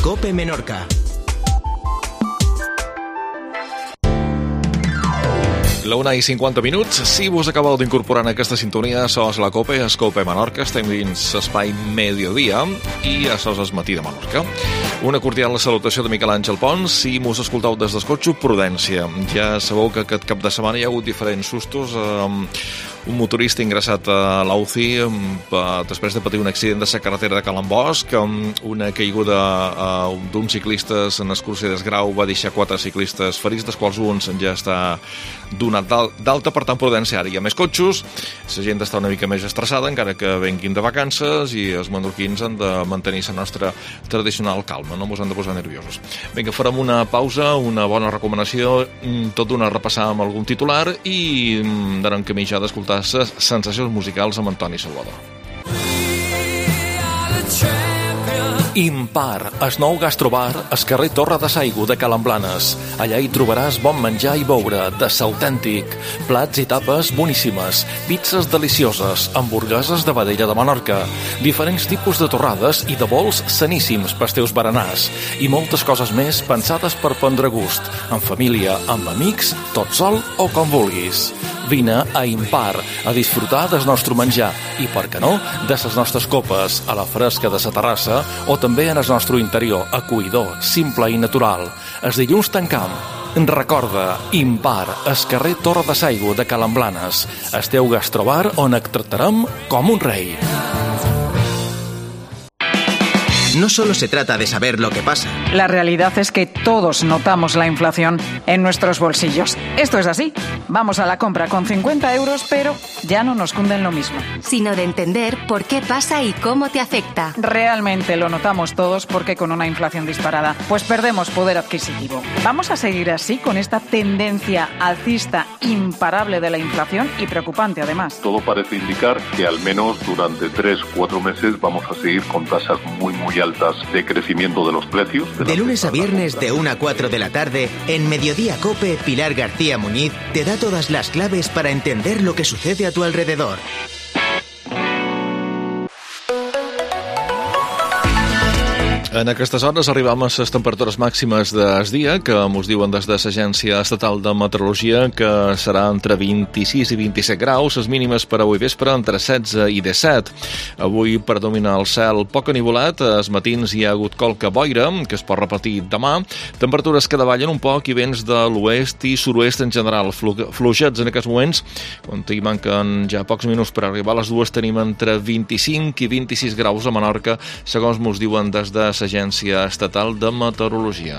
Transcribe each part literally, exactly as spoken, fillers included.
COPE Menorca. La una i cinquanta minuts. Si vos acabeu d'incorporar en aquesta sintonia, sos la COPE, es COPE Menorca. Estem dins espai Mediodia i sos el matí de Menorca. Una cordial salutació de Miquel Àngel Pons. Si mos escoltau des d'Escotxo, prudència. Ja sabeu que aquest cap de setmana hi ha hagut diferents sustos. Um, un motorista ingressat a l'U C I um, després de patir un accident de la carretera de Calambosc, um, una caiguda uh, d'uns ciclistes en excursió d'esgrau va deixar quatre ciclistes ferits, dels quals un ja està donat d'alta, per tant prudència ara. Hi ha més cotxos, la gent està una mica més estressada, encara que venguin de vacances, i els menorquins han de mantenir la nostra tradicional calma, no ens han de posar nerviosos. Vinga, farem una pausa, una bona recomanació, tot d'una repassar amb algun titular i d'anem camí ja d'escoltar les sensacions musicals amb Antoni Salvador. Impar, el nou gastrobar, al carrer Torre de Saigo de Calamblanes. Allà hi trobaràs bon menjar i beure, de l'autèntic. Plats i tapes boníssimes, pizzas delicioses, hamburgueses de vedella de Menorca, diferents tipus de torrades i de bols saníssims pels teus berenars, i moltes coses més pensades per prendre gust, en família, amb amics, tot sol o com vulguis. Vine a Impar a disfrutar del nostre menjar i, per què no, de les nostres copes, a la fresca de la terrassa o també en el nostre interior, acollidor, simple i natural. Els dilluns tancam. Recorda, Impar, el carrer Torre de Saigo de Calamblanes, el teu gastrobar on et tractarem com un rei. No solo se trata de saber lo que pasa. La realidad es que todos notamos la inflación en nuestros bolsillos. Esto es así. Vamos a la compra con cincuenta euros, pero ya no nos cunden lo mismo. Sino de entender por qué pasa y cómo te afecta. Realmente lo notamos todos porque con una inflación disparada, pues perdemos poder adquisitivo. ¿Vamos a seguir así con esta tendencia alcista imparable de la inflación y preocupante además? Todo parece indicar que al menos durante tres, cuatro meses vamos a seguir con tasas muy, muy altas de crecimiento de los precios. De, de lunes a viernes de una a cuatro de la tarde, en Mediodía COPE, Pilar García Muñiz te da todas las claves para entender lo que sucede a tu alrededor. En aquestes hores arribam a les temperatures màximes del dia, que ens diuen des de l'Agència Estatal de Meteorologia que serà entre vint-i-sis i vint-i-set graus, les mínimes per avui vespre entre setze i disset. Avui predomina el cel poc enivolat, als matins hi ha hagut qualque boira, que es pot repetir demà, temperatures que davallen un poc i vents de l'oest i sud-oest en general, fluixets en aquests moments, quan hi manquen ja pocs minuts per arribar a les dues, tenim entre vint-i-cinc i vint-i-sis graus a Menorca, segons ens diuen des de l'Agència Estatal de Meteorologia.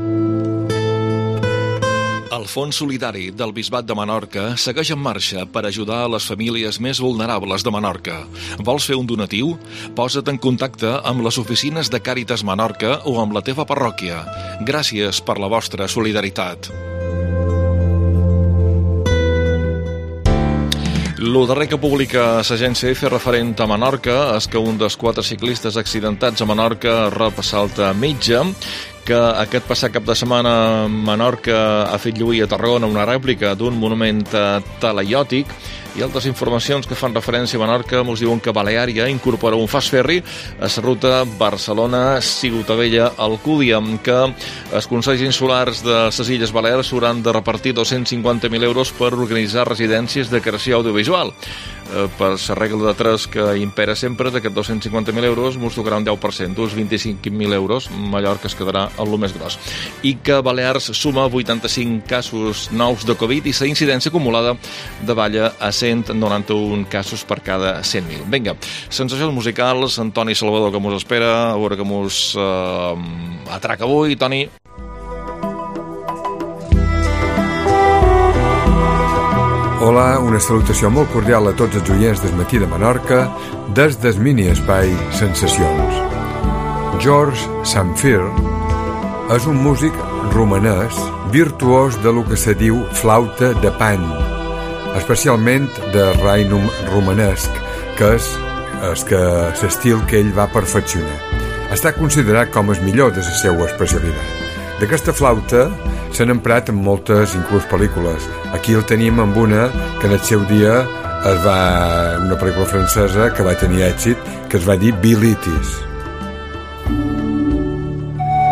El Fons Solidari del Bisbat de Menorca segueix en marxa per ajudar a les famílies més vulnerables de Menorca. Vols fer un donatiu? Posa't en contacte amb les oficines de Càritas Menorca o amb la teva parròquia. Gràcies per la vostra solidaritat. Lo darrer que publica l'agència EFE referent a Menorca és que un dels quatre ciclistes accidentats a Menorca rep alta mitja, que aquest passat cap de setmana Menorca ha fet lluir a Tarragona una rèplica d'un monument talaiòtic, i altres informacions que fan referència a Menorca ens diuen que Baleària incorpora un fast ferry a la ruta Barcelona-Ciutadella-Alcúdia, que els consells insulars de les Illes Balears hauran de repartir dos-cents cinquanta mil euros per organitzar residències de creació audiovisual. Per la regla de tres que impera sempre, d'aquests dos-cents cinquanta mil euros ens tocarà un deu per cent, d'uns vint-i-cinc mil euros. Mallorca es quedarà el més gros. I que Balears suma vuitanta-cinc casos nous de Covid i la incidència acumulada davalla a cent noranta-un casos per cada cent mil. Vinga, sensacions musicals, Antoni Salvador que mos espera, a veure que mos eh, atraca avui. Toni. Hola, una salutació molt cordial a tots els oients del Matí de Menorca des del mini espai Sensacions. George Samfir és un músic romanès virtuós de lo que se diu flauta de pan, especialment de raïnum romanesc, que és el que l'estil que ell va perfeccionar. Està considerat com el millor de la seva especialitat. D'aquesta flauta s'han emprat en moltes, inclús pel·lícules. Aquí el tenim amb una que en el seu dia es va, una pel·lícula francesa que va tenir èxit, que es va dir Bilitis.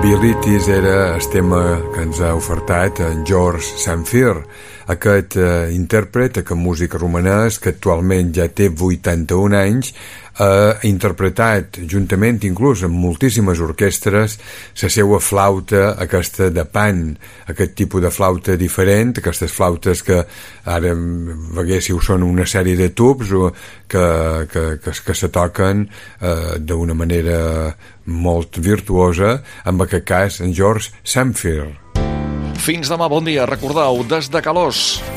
Abilities era el tema que ens ha ofertat en George Samphir, aquest eh, intèrpret, aquest músic romanès que actualment ja té vuitanta-un anys, ha interpretat, juntament inclús amb moltíssimes orquestres, la seva flauta, aquesta de pan, aquest tipus de flauta diferent, aquestes flautes que ara veiéssiu són una sèrie de tubs que, que, que, que se toquen eh, d'una manera molt virtuosa, en aquest cas en George Samphir. Fins demà, bon dia. Recordeu, des de Calós.